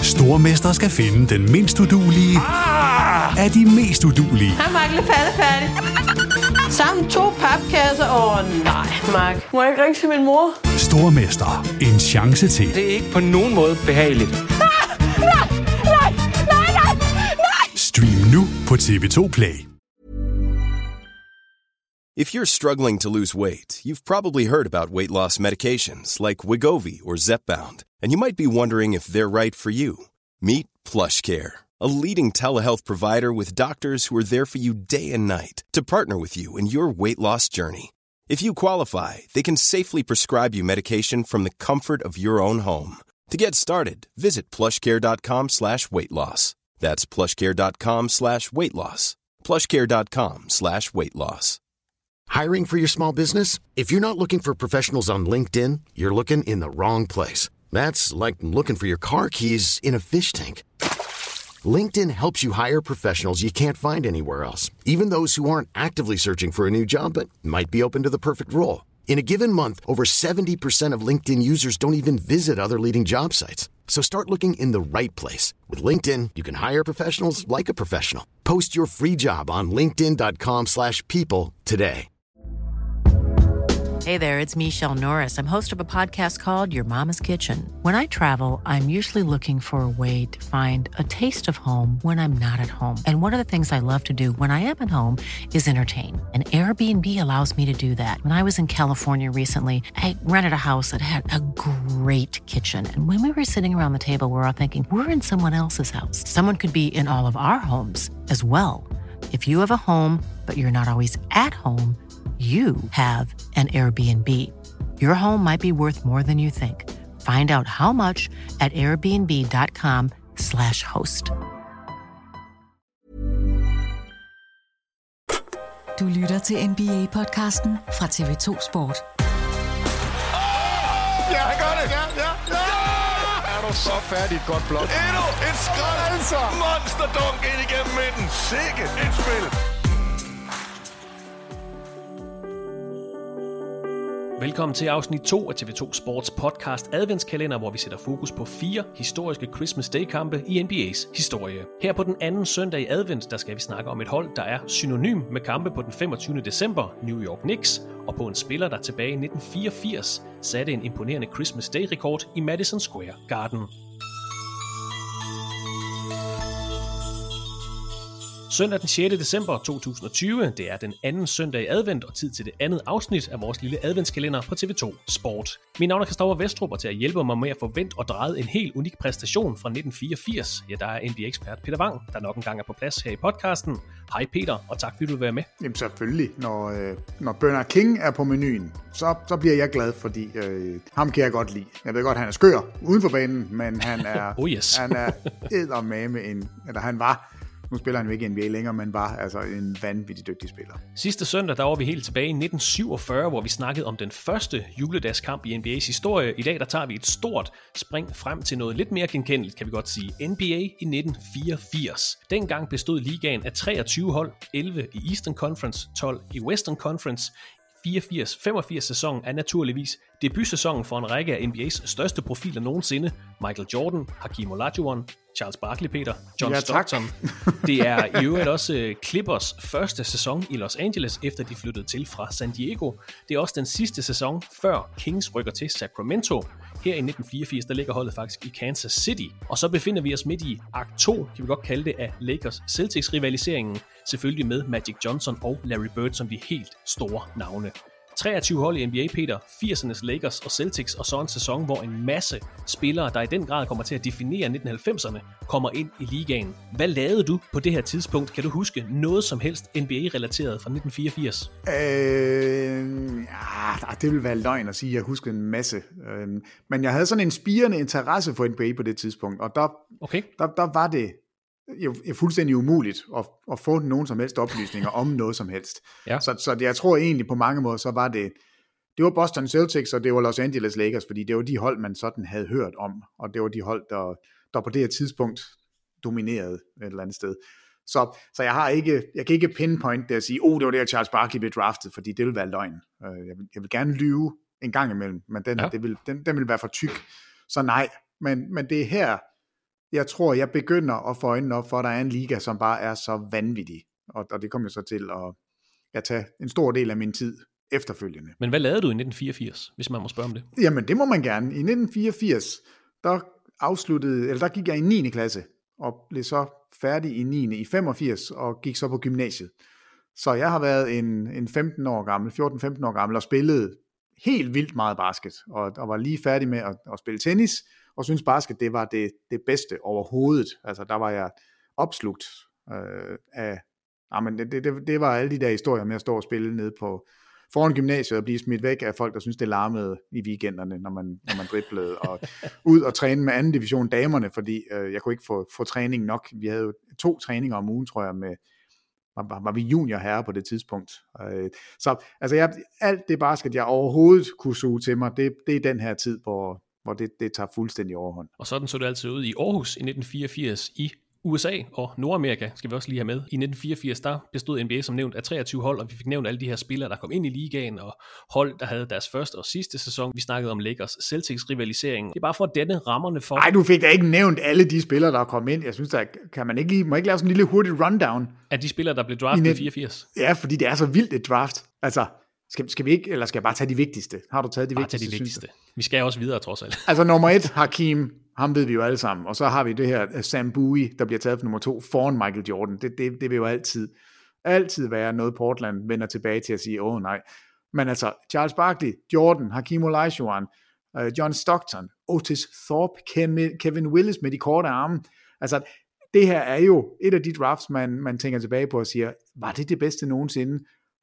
Stormester skal finde den mindst uduelige af de mest uduelige. Hej, Mark. Færdig. Sammen 2 papkasser. Nej, Mark. Må jeg ikke ringe til min mor? Stormester. En chance til. Det er ikke på nogen måde behageligt. Nej. Stream nu på TV2 Play. If you're struggling to lose weight, you've probably heard about weight loss medications like Wegovy or Zepbound, and you might be wondering if they're right for you. Meet PlushCare, a leading telehealth provider with doctors who are there for you day and night to partner with you in your weight loss journey. If you qualify, they can safely prescribe you medication from the comfort of your own home. To get started, visit plushcare.com/weightloss. That's plushcare.com/weightloss. plushcare.com/weightloss. Hiring for your small business? If you're not looking for professionals on LinkedIn, you're looking in the wrong place. That's like looking for your car keys in a fish tank. LinkedIn helps you hire professionals you can't find anywhere else, even those who aren't actively searching for a new job but might be open to the perfect role. In a given month, over 70% of LinkedIn users don't even visit other leading job sites. So start looking in the right place. With LinkedIn, you can hire professionals like a professional. Post your free job on linkedin.com/people today. Hey there, it's Michelle Norris. I'm host of a podcast called Your Mama's Kitchen. When I travel, I'm usually looking for a way to find a taste of home when I'm not at home. And one of the things I love to do when I am at home is entertain. And Airbnb allows me to do that. When I was in California recently, I rented a house that had a great kitchen. And when we were sitting around the table, we were all thinking, we're in someone else's house. Someone could be in all of our homes as well. If you have a home, but you're not always at home, you have an Airbnb. Your home might be worth more than you think. Find out how much at airbnb.com/host. Du lytter til NBA-podcasten fra TV2 Sport. Ja, han gør det! Ja! Er du så færdig, godt blok? Endnu et skrald, altså! Monsterdunk ind igennem midten. Sikke et spil! Velkommen til afsnit 2 af TV2 Sports podcast adventskalender, hvor vi sætter fokus på 4 historiske Christmas Day-kampe i NBA's historie. Her på den anden søndag i advent, der skal vi snakke om et hold, der er synonym med kampe på den 25. december, New York Knicks, og på en spiller, der tilbage i 1984 satte en imponerende Christmas Day-rekord i Madison Square Garden. Søndag den 6. december 2020, det er den anden søndag i advent og tid til det andet afsnit af vores lille adventskalender på TV2 Sport. Mit navn er Christoffer Vestrup, og til at hjælpe mig med at få vendt og drejet en helt unik præstation fra 1984, ja, der er NBA-ekspert Peter Wang, der nok engang er på plads her i podcasten. Hej Peter, og tak fordi du vil være med. Jamen selvfølgelig, når Bernard King er på menuen, så bliver jeg glad, fordi ham kan jeg godt lide. Jeg ved godt, han er skør uden for banen, men han er, han er eddermame han var. Nu spiller han jo ikke i NBA længere, men var altså en vanvittig dygtig spiller. Sidste søndag, der var vi helt tilbage i 1947, hvor vi snakkede om den første juledagskamp i NBA's historie. I dag, der tager vi et stort spring frem til noget lidt mere genkendeligt, kan vi godt sige. NBA i 1984. Dengang bestod ligaen af 23 hold, 11 i Eastern Conference, 12 i Western Conference. 84-85 sæsonen er naturligvis debutsæsonen for en række af NBA's største profiler nogensinde. Michael Jordan, Hakeem Olajuwon, Charles Barkley, Peter, John Stockton. Det er i øvrigt også Clippers første sæson i Los Angeles, efter de flyttede til fra San Diego. Det er også den sidste sæson, før Kings rykker til Sacramento. Her i 1984, der ligger holdet faktisk i Kansas City. Og så befinder vi os midt i akt 2, kan vi godt kalde det, af Lakers-Celtics-rivaliseringen. Selvfølgelig med Magic Johnson og Larry Bird som de helt store navne. 23 hold i NBA, Peter, 80'ernes Lakers og Celtics, og så en sæson, hvor en masse spillere, der i den grad kommer til at definere 1990'erne, kommer ind i ligaen. Hvad lavede du på det her tidspunkt? Kan du huske noget som helst NBA-relateret fra 1984? Det vil være løgn at sige, at jeg husker en masse. Men jeg havde sådan en spirende interesse for NBA på det tidspunkt, og der var det jo fuldstændig umuligt at få nogen som helst oplysninger om noget som helst. Ja. Så jeg tror egentlig på mange måder, så var det var Boston Celtics, og det var Los Angeles Lakers, fordi det var de hold, man sådan havde hørt om, og det var de hold, der på det her tidspunkt dominerede et eller andet sted. Så jeg kan ikke pinpoint det og sige, det var der Charles Barkley blev draftet, fordi det vil være løgn. Jeg vil gerne lyve en gang imellem, men den vil være for tyk. Så nej, men det er her, jeg tror, jeg begynder at få øjnene op for, at der er en liga, som bare er så vanvittig. Og det kom jo så til at tage en stor del af min tid efterfølgende. Men hvad lavede du i 1984, hvis man må spørge om det? Jamen, det må man gerne. I 1984, der gik jeg i 9. klasse, og blev så færdig i 9. i 85, og gik så på gymnasiet. Så jeg har været en 15 år gammel, 14-15 år gammel, og spillede helt vildt meget basket, og var lige færdig med at spille tennis, og synes basket, det var det bedste overhovedet. Altså, der var jeg opslugt af... Jamen, det var alle de der historier med at stå og spille nede foran gymnasiet og blive smidt væk af folk, der synes det larmede i weekenderne, når man driblede, og ud og træne med anden division damerne, fordi jeg kunne ikke få træning nok. Vi havde jo 2 træninger om ugen, tror jeg, var vi junior herre på det tidspunkt. Så altså alt det basket, jeg overhovedet kunne suge til mig, det er den her tid, hvor det tager fuldstændig overhånd. Og sådan så det altid ud i Aarhus i 1984 i USA og Nordamerika, skal vi også lige have med. I 1984, der bestod NBA som nævnt af 23 hold, og vi fik nævnt alle de her spillere, der kom ind i ligaen, og hold, der havde deres første og sidste sæson. Vi snakkede om Lakers Celtics rivalisering. Det er bare for at danne rammerne for... Nej, du fik da ikke nævnt alle de spillere, der kom ind. Jeg synes, der må ikke lave sådan en lille hurtigt rundown. Af de spillere, der blev draftet i 84? Ja, fordi det er så vildt et draft. Altså, skal vi ikke, eller skal jeg bare tage de vigtigste? Har du taget de vigtigste? Tage de vigtigste. Vi skal også videre, trods alt. Altså, nummer 1, Hakeem. Ham ved vi jo alle sammen. Og så har vi det her Sam Bowie, der bliver taget for nummer 2 foran Michael Jordan. Det vil jo altid være noget, Portland vender tilbage til at sige, nej. Men altså, Charles Barkley, Jordan, Hakeem Olajuwon, John Stockton, Otis Thorpe, Kevin Willis med de korte arme. Altså, det her er jo et af de drafts, man tænker tilbage på og siger, var det bedste nogensinde?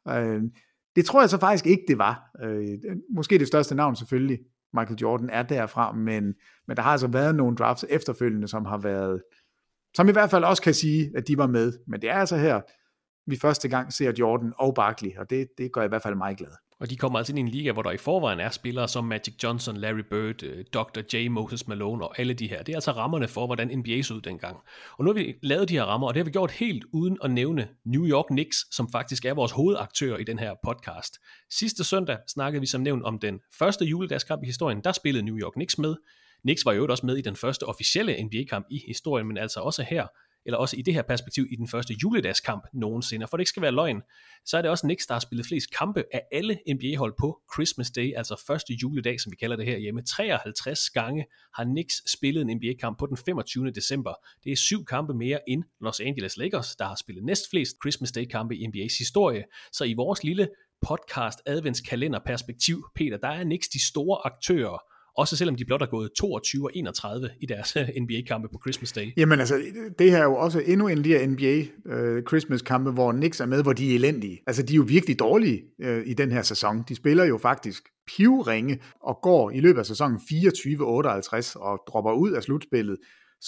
Det tror jeg så faktisk ikke, det var. Måske det største navn selvfølgelig, Michael Jordan er derfra, men der har altså været nogle drafts efterfølgende, som i hvert fald også kan sige, at de var med. Men det er altså her, vi første gang ser Jordan og Barkley, og det gør i hvert fald mig glad. Og de kommer altså ind i en liga, hvor der i forvejen er spillere som Magic Johnson, Larry Bird, Dr. J. Moses Malone og alle de her. Det er altså rammerne for, hvordan NBA så ud dengang. Og nu har vi lavet de her rammer, og det har vi gjort helt uden at nævne New York Knicks, som faktisk er vores hovedaktør i den her podcast. Sidste søndag snakkede vi som nævnt om den første juledagskamp i historien. Der spillede New York Knicks med. Knicks var jo også med i den første officielle NBA-kamp i historien, men altså også her, eller også i det her perspektiv i den første juledagskamp nogensinde. For det ikke skal være løgn, så er det også Knicks, der har spillet flest kampe af alle NBA-hold på Christmas Day, altså første juledag, som vi kalder det her hjemme. 53 gange har Knicks spillet en NBA-kamp på den 25. december. Det er 7 kampe mere end Los Angeles Lakers, der har spillet næstflest Christmas Day-kampe i NBA's historie. Så i vores lille podcast adventskalenderperspektiv, Peter, der er Knicks de store aktører, også selvom de blot er gået 22-31 i deres NBA-kampe på Christmas Day. Jamen altså, det her er jo også endnu en lille NBA Christmas-kampe, hvor Knicks er med, hvor de er elendige. Altså, de er jo virkelig dårlige i den her sæson. De spiller jo faktisk pivringe og går i løbet af sæsonen 24-58 og dropper ud af slutspillet.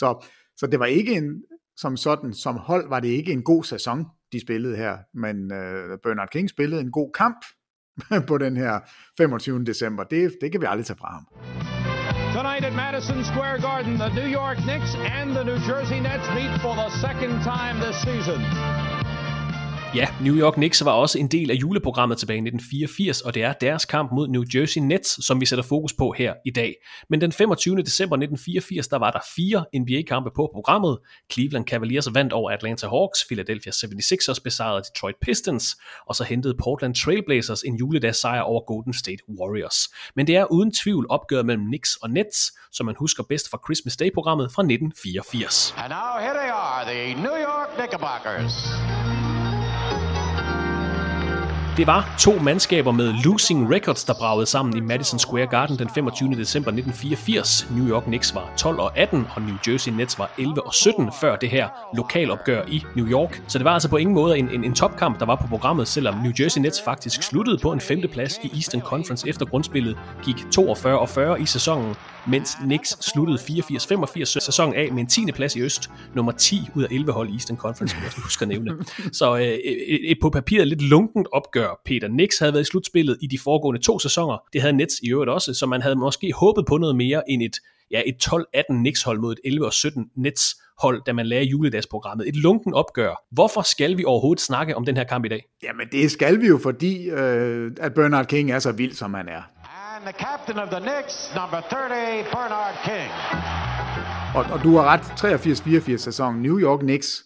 Så det var ikke som hold var det ikke en god sæson, de spillede her, men Bernard King spillede en god kamp på den her 25. december. Det kan vi aldrig tage fra ham. Tonight at Madison Square Garden, the New York Knicks and the New Jersey Nets meet for the second time this season. Ja, New York Knicks var også en del af juleprogrammet tilbage i 1984, og det er deres kamp mod New Jersey Nets, som vi sætter fokus på her i dag. Men den 25. december 1984, der var der 4 NBA-kampe på programmet. Cleveland Cavaliers vandt over Atlanta Hawks, Philadelphia 76ers besejrede Detroit Pistons, og så hentede Portland Trail Blazers en juledagssejr over Golden State Warriors. Men det er uden tvivl opgøret mellem Knicks og Nets, som man husker bedst fra Christmas Day-programmet fra 1984. And now here they are, the New York Knickerbockers. Det var 2 mandskaber med losing records, der bragede sammen i Madison Square Garden den 25. december 1984. New York Knicks var 12-18, og New Jersey Nets var 11-17 før det her lokalopgør i New York. Så det var altså på ingen måde en topkamp, der var på programmet, selvom New Jersey Nets faktisk sluttede på en 5. plads i Eastern Conference efter grundspillet gik 42-40 i sæsonen, mens Knicks sluttede 84-85 sæsonen af med en 10. plads i øst, nummer 10 ud af 11 hold i Eastern Conference, som jeg husker at nævne. Så et på papiret lidt lunkent opgør, Peter. Knicks havde været i slutspillet i de foregående 2 sæsoner. Det havde Nets i øvrigt også, så man havde måske håbet på noget mere end et 12-18 Knicks-hold mod et 11-17 Nets-hold, da man lagde juledagsprogrammet. Et lunken opgør. Hvorfor skal vi overhovedet snakke om den her kamp i dag? Jamen det skal vi jo, fordi at Bernard King er så vild, som han er. And the captain of the Knicks, number 30, Bernard King. Og du har ret, 83-84 sæson, New York Knicks,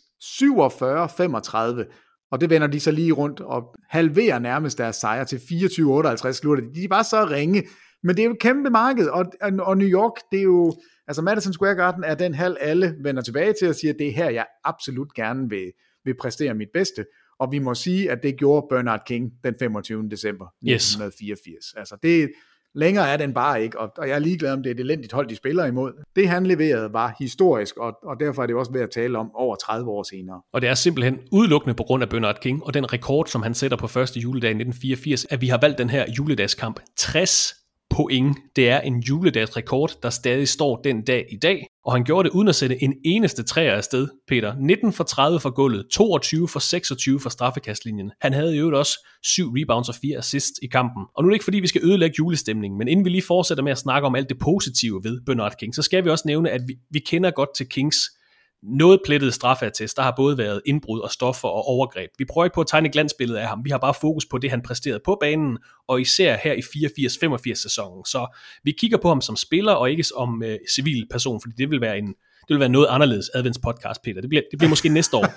47-35, og det vender de så lige rundt og halverer nærmest deres sejr til 24-58 slutter. De var så ringe, men det er jo et kæmpe marked, og New York, det er jo, altså Madison Square Garden er den hal, alle vender tilbage til og siger, det er her, jeg absolut gerne vil præstere mit bedste, og vi må sige, at det gjorde Bernard King den 25. december 1984. Altså det længere er den bare ikke, og jeg er ligeglad om det er et elendigt hold, de spiller imod. Det han leverede var historisk, og derfor er det også ved at tale om over 30 år senere. Og det er simpelthen udelukkende på grund af Bernard King, og den rekord, som han sætter på første juledag i 1984, at vi har valgt den her juledagskamp. 60 point. Det er en juledagsrekord, der stadig står den dag i dag, og han gjorde det uden at sætte en eneste træer afsted, Peter. 19 for 30 for gulvet, 22 for 26 for straffekastlinjen. Han havde jo også 7 rebounds og 4 assists i kampen. Og nu er det ikke fordi, vi skal ødelægge julestemningen, men inden vi lige fortsætter med at snakke om alt det positive ved Bernard King, så skal vi også nævne, at vi kender godt til Kings noget plettede straffeattest. Der har både været indbrud og stoffer og overgreb. Vi prøver ikke på at tegne et glansbillede af ham. Vi har bare fokus på det, han præsterede på banen, og især her i 84-85 sæsonen. Så vi kigger på ham som spiller, og ikke som civil person, fordi det vil være noget anderledes adventspodcast, Peter. Det bliver måske næste år,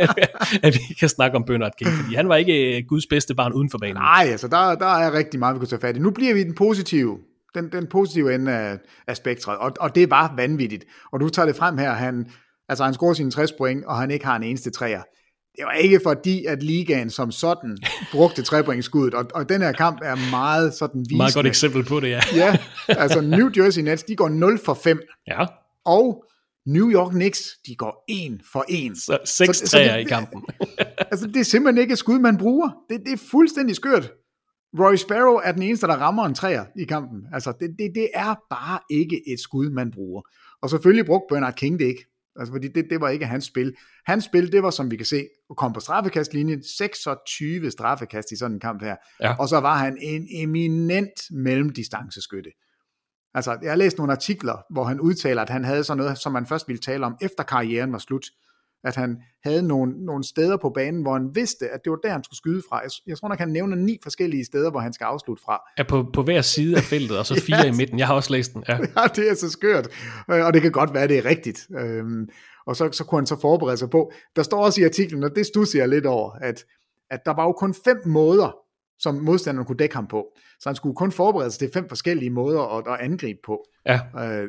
at vi kan snakke om Bernard King, fordi han var ikke Guds bedste barn uden for banen. Nej, altså der er rigtig meget, vi kunne tage fat i. Nu bliver vi den positive. Den positive ende af spektret, og det var vanvittigt. Og du tager det frem her, han scorer sine 60 point, og han ikke har en eneste træer. Det var ikke fordi, at ligaen som sådan brugte 3-pointskuddet, og den her kamp er meget sådan visende. Meget godt eksempel på det, ja. Ja, altså New Jersey Nets, de går 0 for 5. Ja. Og New York Knicks, de går 1 for 1. Så 6 træer i kampen. Altså, det er simpelthen ikke et skud, man bruger. Det er fuldstændig skørt. Roy Sparrow er den eneste, der rammer en træer i kampen. Altså, det er bare ikke et skud, man bruger. Og selvfølgelig brugte Bernard King det ikke. Altså, fordi det var ikke hans spil. Hans spil, det var, som vi kan se, at komme på straffekastlinjen, 26 straffekast i sådan en kamp her. Ja. Og så var han en eminent mellemdistanceskytte. Altså, jeg har læst nogle artikler, hvor han udtaler, at han havde sådan noget, som man først ville tale om, efter karrieren var slut. At han havde nogle steder på banen, hvor han vidste, at det var der, han skulle skyde fra. Jeg tror nok, han nævner 9 forskellige steder, hvor han skal afslutte fra. Ja, på hver side af feltet, og så 4 i midten. Jeg har også læst den. Ja. Ja, det er så skørt. Og det kan godt være, det er rigtigt. Og så kunne han så forberede sig på. Der står også i artiklen, og det studser jeg lidt over, at der var jo kun 5 måder, som modstanderen kunne dække ham på. Så han skulle kun forberede sig til 5 forskellige måder at angribe på. Ja.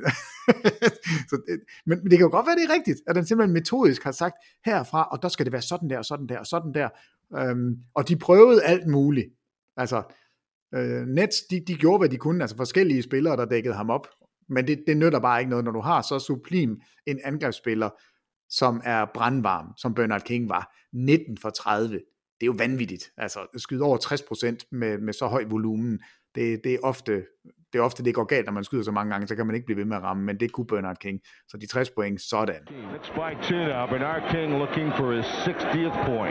Men det kan jo godt være, det er rigtigt, at han simpelthen metodisk har sagt herfra, og der skal det være sådan der, og sådan der, og sådan der. Og de prøvede alt muligt. Altså, Nets, de gjorde, hvad de kunne, altså forskellige spillere, der dækkede ham op. Men det nytter bare ikke noget, når du har så sublim en angrebsspiller, som er brandvarm, som Bernard King var. 19 for 30. Det er jo vanvittigt. Altså, skyde over 60% med så høj volumen. Det er ofte det går galt, når man skyder så mange gange, så kan man ikke blive ved med at ramme, men det kunne Bernard King. Så de 60 point, sådan. It's by 2 now. Bernard King looking for his 60th point.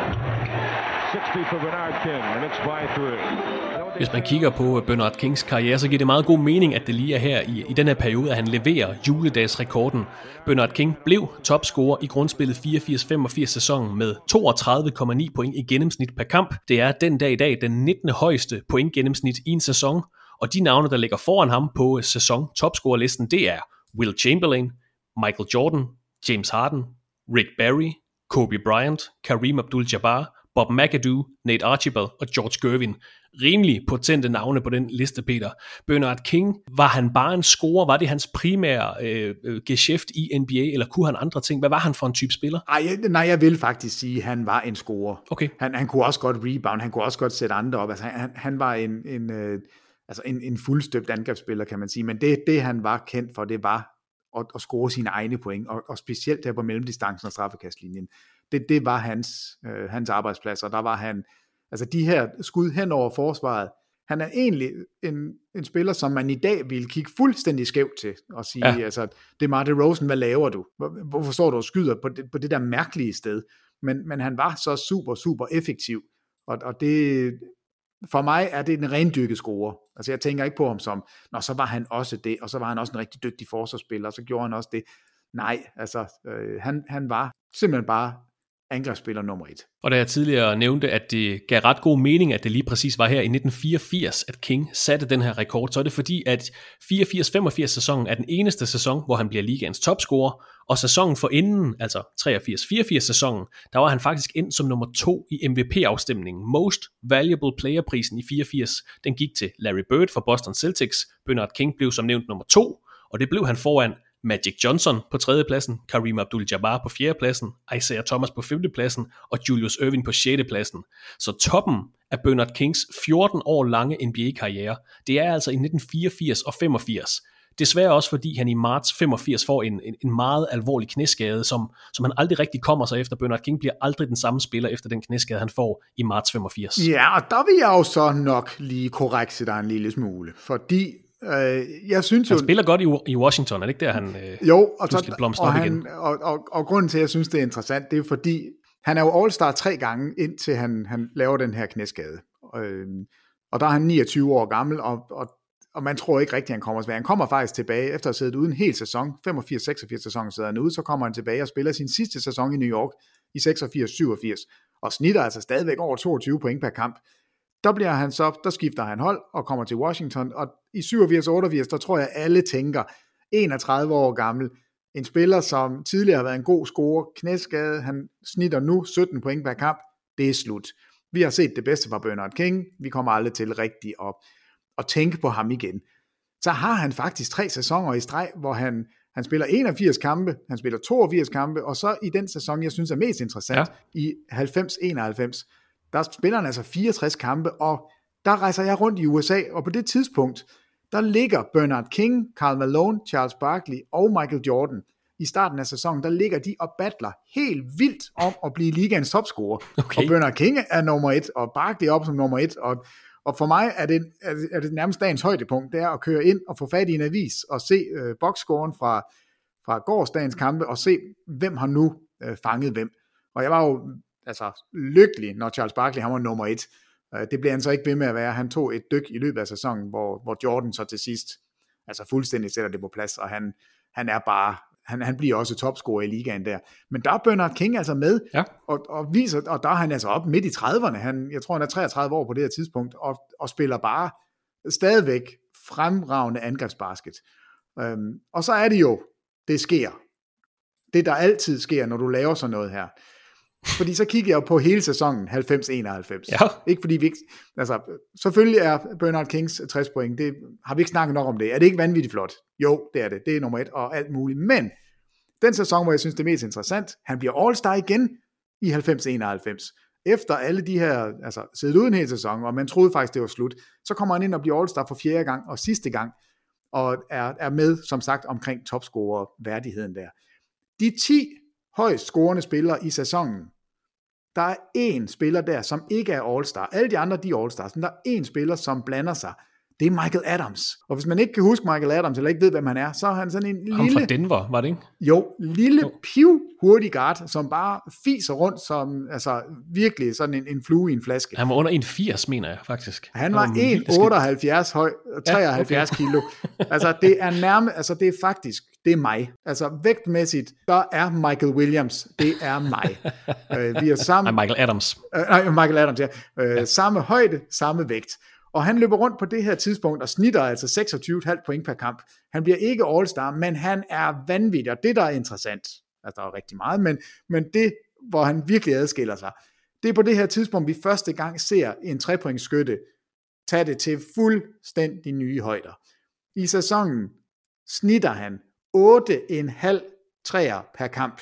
60 for Bernard King, and it's by 3. Hvis man kigger på Bernard Kings karriere, så giver det meget god mening, at det lige er her i den her periode, at han leverer juledagsrekorden. Bernard King blev topscorer i grundspillet 84-85 sæsonen med 32,9 point i gennemsnit per kamp. Det er den dag i dag den 19. højeste pointgennemsnit i en sæson, og de navne, der ligger foran ham på sæson topscorerlisten, det er Will Chamberlain, Michael Jordan, James Harden, Rick Barry, Kobe Bryant, Kareem Abdul-Jabbar, Bob McAdoo, Nate Archibald og George Gervin. Rimelig potente navne på den liste, Peter. Bernard King, var han bare en scorer? Var det hans primære geschæft i NBA, eller kunne han andre ting? Hvad var han for en type spiller? Nej, jeg vil faktisk sige, at han var en scorer. Okay. Han kunne også godt rebound, han kunne også godt sætte andre op. Altså, han var en fuldstøbt angrebsspiller, kan man sige. Men det han var kendt for, det var at score sine egne point, og specielt der på mellemdistancen og straffekastlinjen. Det var hans arbejdsplads, og der var han, altså de her skud hen over forsvaret, han er egentlig en spiller, som man i dag ville kigge fuldstændig skævt til, og sige, altså, det er Martin Rosen, hvad laver du? Hvorfor står du og skyder på det der mærkelige sted? Men han var så super, super effektiv, og det, for mig er det en rendyrket scorer. Altså jeg tænker ikke på ham som, så var han også det, og så var han også en rigtig dygtig forsvarsspiller, og så gjorde han også det. Nej, altså han var simpelthen bare angrebsspiller nummer 1. Og da jeg tidligere nævnte, at det gav ret god mening, at det lige præcis var her i 1984, at King satte den her rekord, så er det fordi, at 84-85 sæsonen er den eneste sæson, hvor han bliver ligaens topscorer, og sæsonen forinden, altså 83-84 sæsonen, der var han faktisk ind som nummer 2 i MVP-afstemningen. Most Valuable Player-prisen i 84, den gik til Larry Bird fra Boston Celtics. Bernard King blev som nævnt nummer 2, og det blev han foran Magic Johnson på 3. pladsen, Kareem Abdul-Jabbar på 4. pladsen, Isaiah Thomas på 5. pladsen og Julius Erving på 6. pladsen. Så toppen af Bernard Kings 14 år lange NBA-karriere, det er altså i 1984 og 85. Desværre også fordi han i marts 85 får en meget alvorlig knæskade, som han aldrig rigtig kommer sig efter. Bernard King bliver aldrig den samme spiller efter den knæskade, han får i marts 85. Ja, og der vil jeg jo så nok lige korrekse dig en lille smule, fordi jeg synes han spiller godt i Washington, er det ikke der, han pludselig blomstrer op igen? Og grunden til, at jeg synes, det er interessant, det er fordi, han er jo All-Star 3 gange, indtil han laver den her knæskade. Og der er han 29 år gammel, og man tror ikke rigtigt, han kommer tilbage. Han kommer faktisk tilbage, efter at have siddet ude en hel sæson, 85-86 sæsonen sidder han ude, så kommer han tilbage og spiller sin sidste sæson i New York i 86-87, og snitter altså stadigvæk over 22 point per kamp. Der skifter han hold og kommer til Washington, og i 87-88, der tror jeg, alle tænker, 31 år gammel, en spiller, som tidligere har været en god scorer, knæskade, han snitter nu 17 point per kamp, det er slut. Vi har set det bedste fra Bernard King, vi kommer aldrig til rigtigt at tænke på ham igen. Så har han faktisk 3 sæsoner i streg, hvor han spiller 81 kampe, han spiller 82 kampe, og så i den sæson, jeg synes er mest interessant, i 90-91, der spiller han altså 64 kampe, og der rejser jeg rundt i USA, og på det tidspunkt, der ligger Bernard King, Karl Malone, Charles Barkley og Michael Jordan. I starten af sæsonen, der ligger de og battler helt vildt om at blive ligaens topscorer. Okay. Og Bernard King er nummer 1, og Barkley op som nummer 1, og for mig er det nærmest dagens højdepunkt, det er at køre ind og få fat i en avis, og se boxscoren fra gårsdagens kampe, og se, hvem har nu fanget hvem. Og jeg var jo lykkelig, når Charles Barkley han var nummer 1. Det blev han så ikke ved med at være. Han tog et dyk i løbet af sæsonen, hvor Jordan så til sidst fuldstændig sætter det på plads, og han er bare, han bliver også topscorer i ligaen der. Men der er Bernard King altså med, og viser, og der er han altså op midt i 30'erne. Jeg tror, han er 33 år på det her tidspunkt, og spiller bare stadigvæk fremragende angrebsbasket. Og så er det jo, det sker. Det, der altid sker, når du laver sådan noget her. Fordi så kigger jeg på hele sæsonen 90-91. Ja. Ikke fordi vi ikke, selvfølgelig er Bernard Kings 60 point, det har vi ikke snakket nok om det. Er det ikke vanvittigt flot? Jo, det er det. Det er nummer 1 og alt muligt. Men den sæson, hvor jeg synes det er mest interessant, han bliver All-Star igen i 90-91. Efter alle de her, siddet uden hele sæson, og man troede faktisk, det var slut, så kommer han ind og bliver All-Star for 4. gang og sidste gang, og er med, som sagt, omkring topscorer-værdigheden der. De 10 højst scorende spillere i sæsonen, der er 1 spiller der, som ikke er All-Star. Alle de andre, de er All-Stars, men der er 1 spiller, som blander sig. Det er Michael Adams. Og hvis man ikke kan huske Michael Adams, eller ikke ved, hvem han er, så er han sådan en lille... Ham fra Denver, var det ikke? Jo, pivhurtig guard, som bare fiser rundt som, virkelig sådan en flue i en flaske. Han var under 1,80, mener jeg, faktisk. Han var 1,78 høj, 73 kilo. Det er nærmest, det er faktisk, det er mig. Vægtmæssigt, der er Michael Williams, det er mig. Vi er sammen... Michael Adams. Michael Adams, ja. Samme højde, samme vægt. Og han løber rundt på det her tidspunkt og snitter altså 26,5 point per kamp. Han bliver ikke All-Star, men han er vanvittig, og det der er interessant, der er rigtig meget, men det, hvor han virkelig adskiller sig, det er på det her tidspunkt, vi første gang ser en 3-pointsskytte tage det til fuldstændig nye højder. I sæsonen snitter han 8,5 træer per kamp.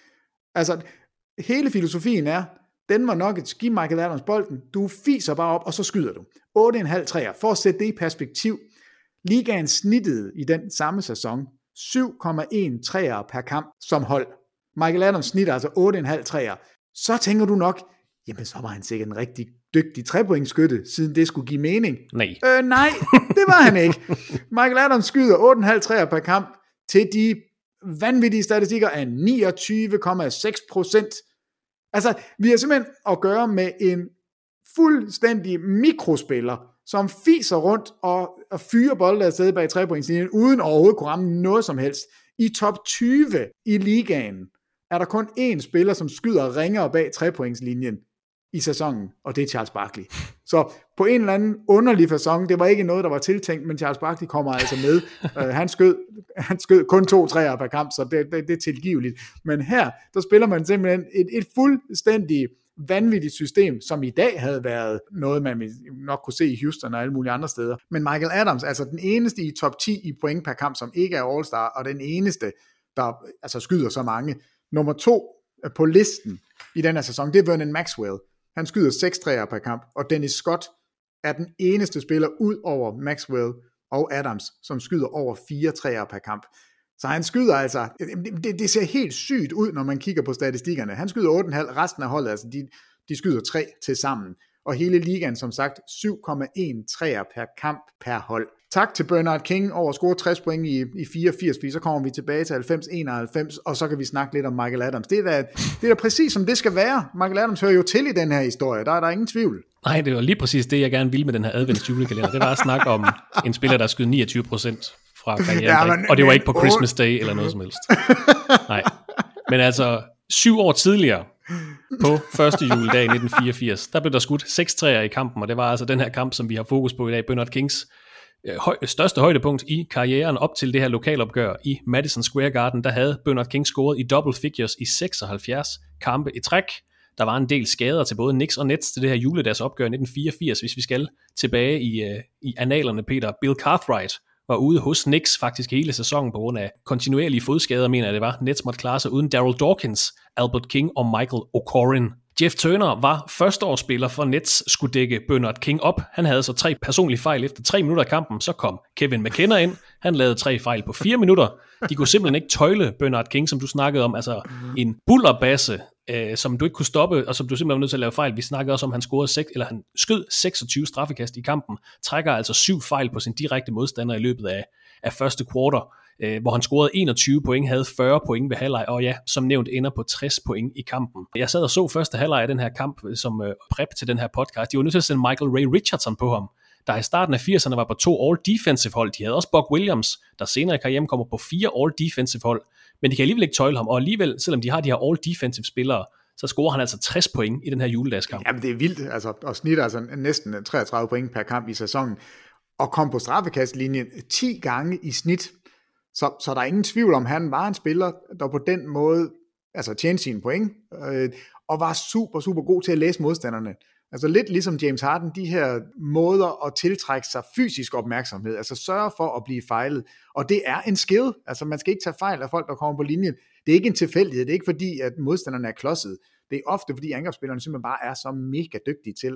Hele filosofien er, Denver Nuggets, giv Michael Adams bolden, du fiser bare op, og så skyder du. 8,5 træer, for at sætte det i perspektiv. Ligaen snittede i den samme sæson 7,1 træer per kamp som hold. Michael Adams snitter altså 8,5 træer. Så tænker du nok, jamen så var han sikkert en rigtig dygtig 3-pointsskytte, siden det skulle give mening. Nej. Nej, det var han ikke. Michael Adams skyder 8,5 træer per kamp til de vanvittige statistikker af 29,6%. Vi har simpelthen at gøre med en fuldstændig mikrospiller, som fiser rundt og fyrer bolden afsted bag 3-pointslinjen, uden overhovedet kunne ramme noget som helst. I top 20 i ligaen er der kun én spiller, som skyder ringere bag 3-pointslinjen i sæsonen, og det er Charles Barkley. Så på en eller anden underlig facon, det var ikke noget, der var tiltænkt, men Charles Barkley kommer altså med. Han skød kun 2 træer per kamp, så det er tilgiveligt. Men her, der spiller man simpelthen et fuldstændig vanvittigt system, som i dag havde været noget, man nok kunne se i Houston og alle mulige andre steder. Men Michael Adams, altså den eneste i top 10 i point per kamp, som ikke er All-Star, og den eneste, der altså skyder så mange. Nummer 2 på listen i den her sæson, det er Vernon Maxwell. Han skyder 6 træer per kamp, og Dennis Scott er den eneste spiller ud over Maxwell og Adams, som skyder over 4 træer per kamp. Så han skyder altså, det ser helt sygt ud, når man kigger på statistikkerne. Han skyder 8,5, resten af holdet, altså de skyder 3 til sammen. Og hele ligaen, som sagt, 7,1 træer per kamp per hold. Tak til Bernard King over at score 60 point i 84, fordi så kommer vi tilbage til 90-91, og så kan vi snakke lidt om Michael Adams. Det er da præcis som det skal være. Michael Adams hører jo til i den her historie, der er der ingen tvivl. Nej, det var lige præcis det, jeg gerne ville med den her advents julekalender. Det var at snakke om en spiller, der skød 29% fra karrieren, og det var ikke på Christmas Day eller noget som helst. Nej, men altså 7 år tidligere, på første juledag i 1984, der blev der skudt 6 træer i kampen, og det var altså den her kamp, som vi har fokus på i dag, Bernard Kings største højdepunkt i karrieren op til det her lokalopgør i Madison Square Garden. Der havde Bernard King scoret i double figures i 76 kampe i træk. Der var en del skader til både Knicks og Nets til det her juledagsopgør i 1984, hvis vi skal tilbage i analerne. Peter, Bill Cartwright var ude hos Knicks faktisk hele sæsonen på grund af kontinuerlige fodskader, mener jeg det var. Nets måtte klare sig uden Darryl Dawkins, Albert King og Michael O'Koren. Jeff Turner var førsteårsspiller for Nets, skulle dække Bernard King op. Han havde så 3 personlige fejl efter 3 minutter af kampen. Så kom Kevin McKenna ind. Han lavede 3 fejl på 4 minutter. De kunne simpelthen ikke tøjle Bernard King, som du snakkede om. Altså en bullerbasse, som du ikke kunne stoppe, og som du simpelthen var nødt til at lave fejl. Vi snakkede også om, han skød 26 straffekast i kampen. Trækker altså 7 fejl på sin direkte modstander i løbet af første kvartal, hvor han scorede 21 point, havde 40 point ved halvleg, og ja, som nævnt ender på 60 point i kampen. Jeg sad og så første halvleg af den her kamp som prep til den her podcast. De var nødt til at sende Michael Ray Richardson på ham, der i starten af 80'erne var på 2 all-defensive hold. De havde også Buck Williams, der senere i karrieren kommer på 4 all-defensive hold, men de kan alligevel ikke tøjle ham, og alligevel, selvom de har de her all-defensive spillere, så scorer han altså 60 point i den her juledagskamp. Jamen det er vildt, altså, og snitter altså næsten 33 point per kamp i sæsonen, og kom på straffekastlinjen 10 gange i snit. Så der er ingen tvivl om, han var en spiller, der på den måde altså tjente sine point, og var super, super god til at læse modstanderne. Altså lidt ligesom James Harden, de her måder at tiltrække sig fysisk opmærksomhed, altså sørge for at blive fejlet, og det er en skill, altså man skal ikke tage fejl af folk, der kommer på linjen. Det er ikke en tilfældighed, det er ikke fordi, at modstanderne er klodset, det er ofte fordi angrebsspillerne simpelthen bare er så mega dygtige til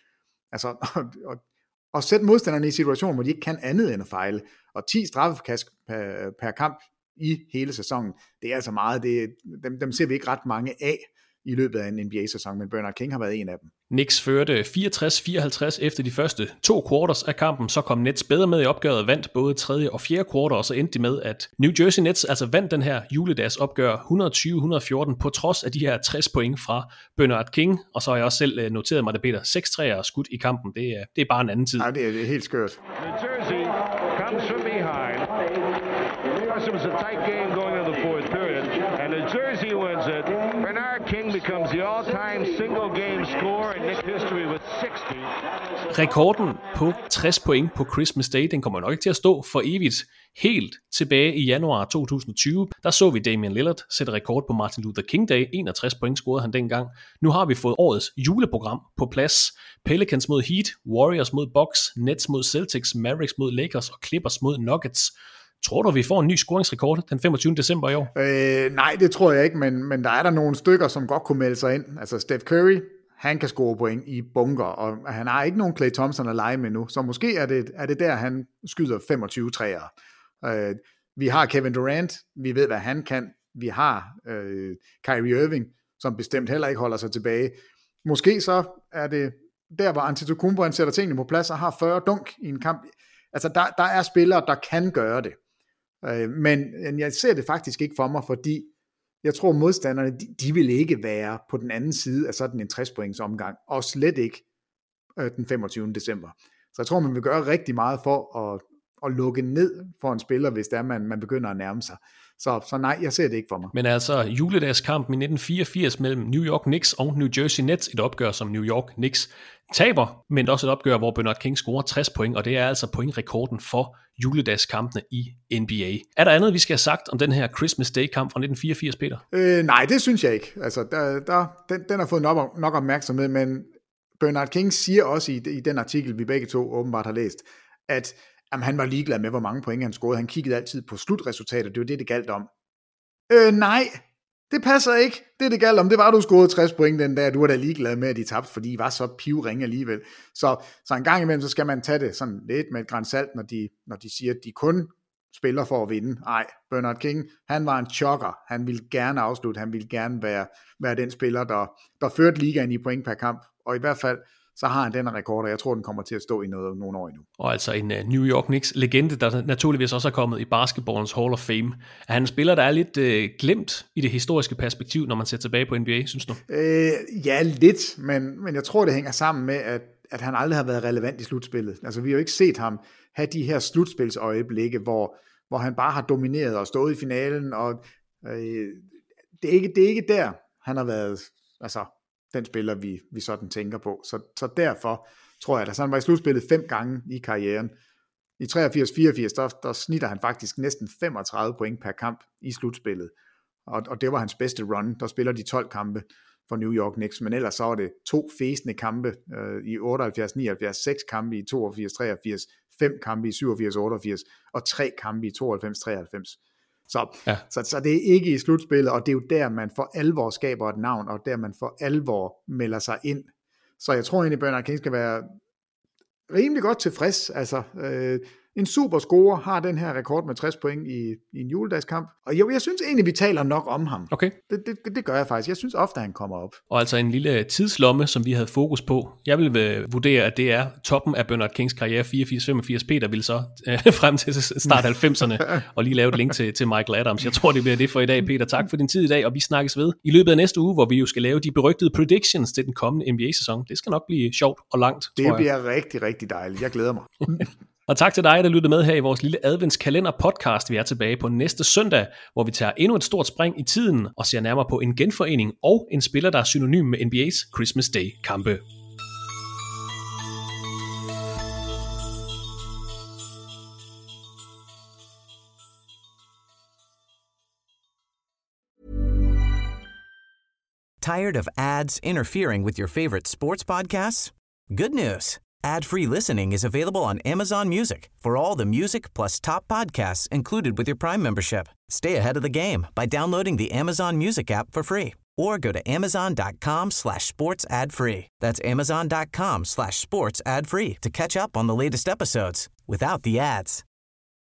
at sætte modstanderne i situationer, hvor de ikke kan andet end at fejle, og 10 straffekast per kamp i hele sæsonen, det er altså meget, dem ser vi ikke ret mange af i løbet af en NBA-sæson, men Bernard King har været en af dem. Knicks førte 64-54 efter de første 2 quarters af kampen, så kom Nets bedre med i opgøret, vandt både 3. og 4. quarter, og så endte de med, at New Jersey Nets altså vandt den her juledagsopgør 120-114 på trods af de her 60 point fra Bernard King, og så har jeg også selv noteret mig, at Peter 6 træer skudt i kampen, det er bare en anden tid. Ja, det er helt skørt. New Jersey comes from behind. It was a tight game going into the fourth period, and New Jersey wins it. Bernard King becomes the all-time single-game scorer in Knicks history with 60. Rekorden på 60 point på Christmas Day, den kommer nok ikke til at stå for evigt. Helt tilbage i januar 2020, der så vi Damian Lillard sætte rekord på Martin Luther King Day. 61 point scorede han dengang. Nu har vi fået årets juleprogram på plads. Pelicans mod Heat, Warriors mod Bucks, Nets mod Celtics, Mavericks mod Lakers og Clippers mod Nuggets. Tror du, vi får en ny scoringsrekord den 25. december i år? Nej, det tror jeg ikke, men der er der nogle stykker, som godt kunne melde sig ind. Altså Steph Curry, han kan score point i bunker, og han har ikke nogen Klay Thompson at lege med nu, så måske er det der, han skyder 25 træer. Vi har Kevin Durant, vi ved, hvad han kan. Vi har Kyrie Irving, som bestemt heller ikke holder sig tilbage. Måske så er det der, hvor Antetokounmpo sætter tingene på plads og har 40 dunk i en kamp. Altså der er spillere, der kan gøre det. Men jeg ser det faktisk ikke for mig, fordi jeg tror, modstanderne, de vil ikke være på den anden side af sådan en 60-points omgang, og slet ikke den 25. december. Så jeg tror, man vil gøre rigtig meget for at lukke ned for en spiller, hvis det er, man begynder at nærme sig. Så nej, jeg ser det ikke for mig. Men altså, juledagskampen i 1984 mellem New York Knicks og New Jersey Nets, et opgør, som New York Knicks taber, men også et opgør, hvor Bernard King scorer 60 point, og det er altså pointrekorden for juledagskampene i NBA. Er der andet, vi skal have sagt om den her Christmas Day-kamp fra 1984, Peter? Nej, det synes jeg ikke. Altså, den har fået nok opmærksomhed, men Bernard King siger også i den artikel, vi begge to åbenbart har læst, at han var ligeglad med, hvor mange point han scorede. Han kiggede altid på slutresultatet. Det var det galt om. Nej, det passer ikke. Det galt om, det var, at du scorede 60 point den dag. Du var da ligeglad med, at de tabte, fordi de var så pivringe alligevel. Så en gang imellem, så skal man tage det sådan lidt med et gran salt, når de siger, at de kun spiller for at vinde. Nej, Bernard King, han var en chokker. Han ville gerne afslutte. Han ville gerne være den spiller, der førte ligaen i point per kamp. Og i hvert fald, så har han den rekord, og jeg tror, den kommer til at stå i nogle år endnu. Og altså en New York Knicks legende, der naturligvis også er kommet i basketballens Hall of Fame. Er han en spiller, der er lidt glemt i det historiske perspektiv, når man ser tilbage på NBA, synes du? Ja, lidt, men jeg tror, det hænger sammen med, at han aldrig har været relevant i slutspillet. Altså, vi har jo ikke set ham have de her slutspilsøjeblikke, hvor han bare har domineret og stået i finalen, og det er ikke der, han har været, altså den spiller, vi sådan tænker på. Så derfor tror jeg, at han var i slutspillet 5 gange i karrieren. I 83-84, der snitter han faktisk næsten 35 point per kamp i slutspillet. Og det var hans bedste run. Der spiller de 12 kampe for New York Knicks, men ellers så var det 2 fæsende kampe i 78-79, 6 kampe i 82-83, 5 kampe i 87-88 og 3 kampe i 92-93. Så det er ikke i slutspillet, og det er jo der, man for alvor skaber et navn, og der man for alvor melder sig ind. Så jeg tror egentlig, Bernard King skal være rimelig godt tilfreds. Altså, en super scorer har den her rekord med 60 point i en juledagskamp. Og jeg synes egentlig, vi taler nok om ham. Okay. Det gør jeg faktisk. Jeg synes ofte, han kommer op. Og altså en lille tidslomme, som vi havde fokus på. Jeg vil vurdere, at det er toppen af Bernard Kings karriere, 84-85. Peter vil så frem til start 90'erne og lige lave et link til Michael Adams. Jeg tror, det bliver det for i dag, Peter. Tak for din tid i dag, og vi snakkes ved i løbet af næste uge, hvor vi jo skal lave de berygtede predictions til den kommende NBA-sæson. Det skal nok blive sjovt og langt, tror jeg. Det bliver rigtig, rigtig dejligt. Jeg glæder mig. Og tak til dig, der lyttede med her i vores lille adventskalender-podcast. Vi er tilbage på næste søndag, hvor vi tager endnu et stort spring i tiden og ser nærmere på en genforening og en spiller, der er synonym med NBA's Christmas Day-kampe. Tired of ads interfering with your favorite sports podcasts? Good news. Ad-free listening is available on Amazon Music for all the music plus top podcasts included with your Prime membership. Stay ahead of the game by downloading the Amazon Music app for free or go to amazon.com/sports ad free. That's amazon.com/sports ad free to catch up on the latest episodes without the ads.